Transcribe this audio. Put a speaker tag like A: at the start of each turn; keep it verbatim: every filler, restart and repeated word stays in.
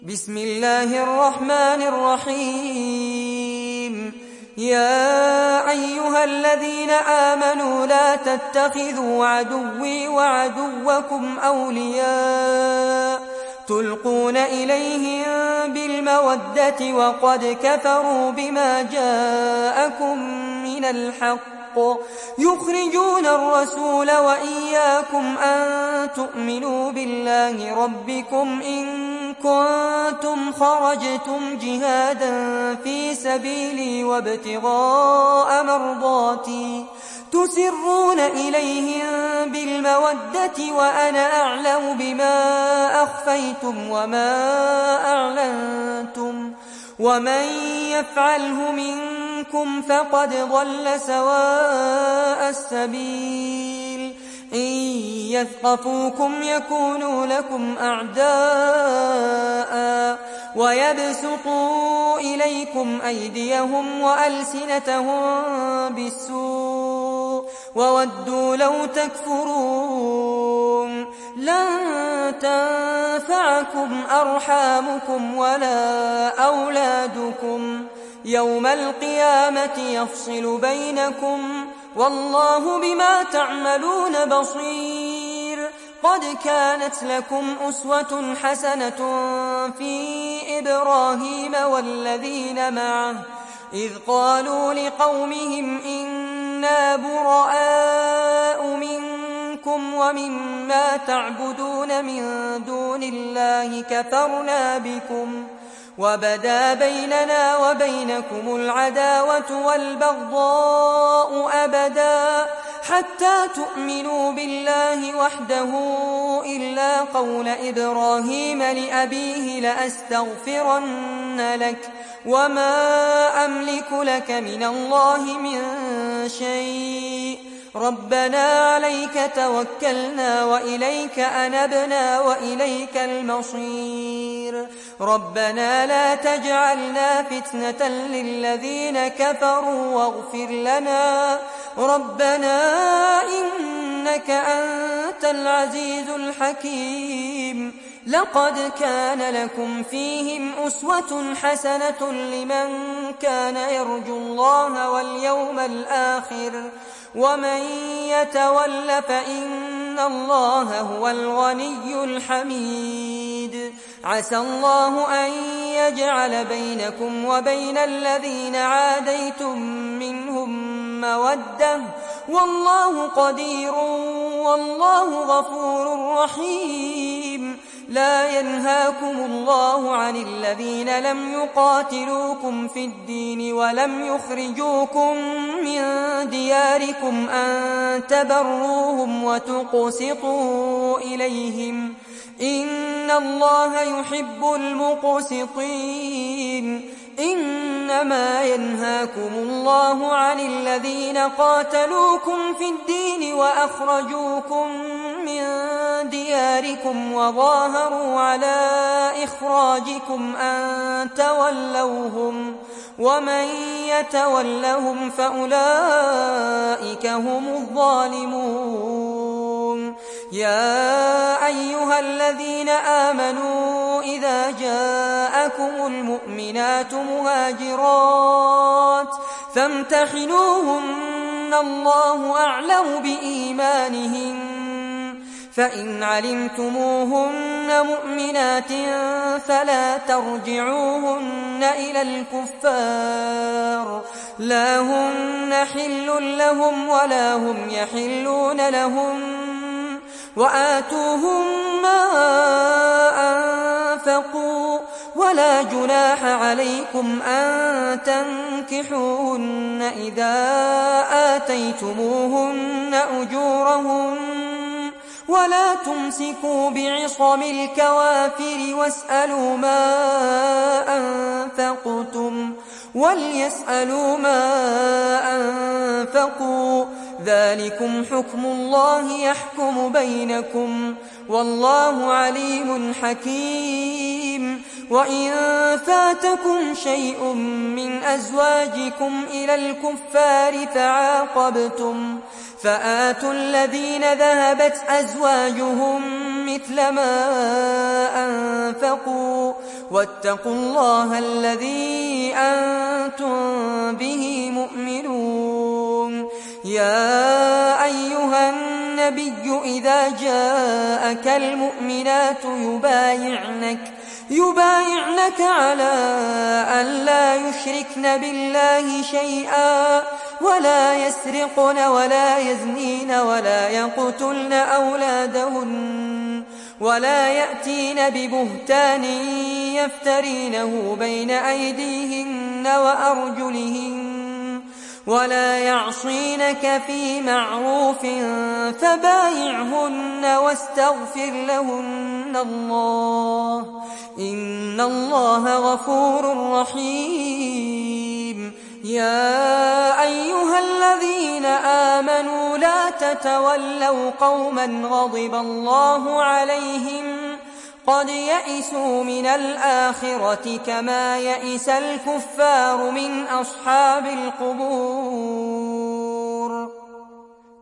A: بسم الله الرحمن الرحيم. يا أيها الذين آمنوا لا تتخذوا عدوي وعدوكم أولياء تلقون إليهم بالمودة وقد كفروا بما جاءكم من الحق يخرجون الرسول وإياكم أن تؤمنوا بالله ربكم إن كنتم خرجتم جهادا في سبيلي وابتغاء مرضاتي تسرون إليهم بالمودة وأنا أعلم بما أخفيتم وما أعلنتم ومن يفعله منكم فقد ضل سواء السبيل. إن يثقفوكم يكونوا لكم أعداء ويبسطوا إليكم أيديهم وألسنتهم بالسوء وودوا لو تكفرون. لن تنفعكم أرحامكم ولا أولادكم يوم القيامة يفصل بينكم والله بما تعملون بصير. قد كانت لكم أسوة حسنة في إبراهيم والذين معه إذ قالوا لقومهم إنا براء منكم ومما تعبدون من دون الله كفرنا بكم وبدا بيننا وبينكم العداوة والبغضاء أبدا حتى تؤمنوا بالله وحده إلا قول إبراهيم لأبيه لأستغفرن لك وما أملك لك من الله من شيء ربنا عليك توكلنا وإليك أنبنا وإليك المصير. ربنا لا تجعلنا فتنة للذين كفروا واغفر لنا ربنا إنك أنت العزيز الحكيم. لقد كان لكم فيهم أسوة حسنة لمن كان يرجو الله واليوم الآخر ومن يتول فإن الله هو الغني الحميد. عسى الله أن يجعل بينكم وبين الذين عاديتم منهم مودة والله قدير والله غفور رحيم. لا ينهاكم الله عن الذين لم يقاتلوكم في الدين ولم يخرجوكم من دياركم أن تبروهم وتقسطوا إليهم إن الله يحب المقسطين. إنما ينهاكم الله عن الذين قاتلوكم في الدين وأخرجوكم من دياركم وظاهروا على إخراجكم أن تولوهم ومن يتولهم فأولئك هم الظالمون. يا أيها الذين آمنوا إذا جاءكم المؤمنات مهاجرات فامتحنوهن الله أعلم بإيمانهن فإن علمتموهن مؤمنات فلا ترجعوهن إلى الكفار لا هن حل لهم ولا هم يحلون لهم وآتوهم ما أنفقوا ولا جناح عليكم أن تنكحوهن إذا آتيتموهن أجورهن ولا تمسكوا بعصم الكوافر واسألوا ما أنفقتم وليسألوا ما أنفقوا ذلكم حكم الله يحكم بينكم والله عليم حكيم. وإن فاتكم شيء من أزواجكم إلى الكفار فعاقبتم فآتوا الذين ذهبت أزواجهم مثل ما أنفقوا واتقوا الله الذي أنتم به مؤمنون. يا أيها النبي إذا جاءك المؤمنات يبايعنك يبايعنك على أن لا يشركن بالله شيئا ولا يسرقن ولا يزنين ولا يقتلن أولادهن ولا يأتين ببهتان يفترينه بين أيديهن وأرجلهن ولا يعصينك في معروف فبايعهن واستغفر لهن الله إن الله غفور رحيم. يا أيها الذين آمنوا لا تتولوا قوما غضب الله عليهم قد يئسوا من الآخرة كما يئس الكفار من أصحاب القبور.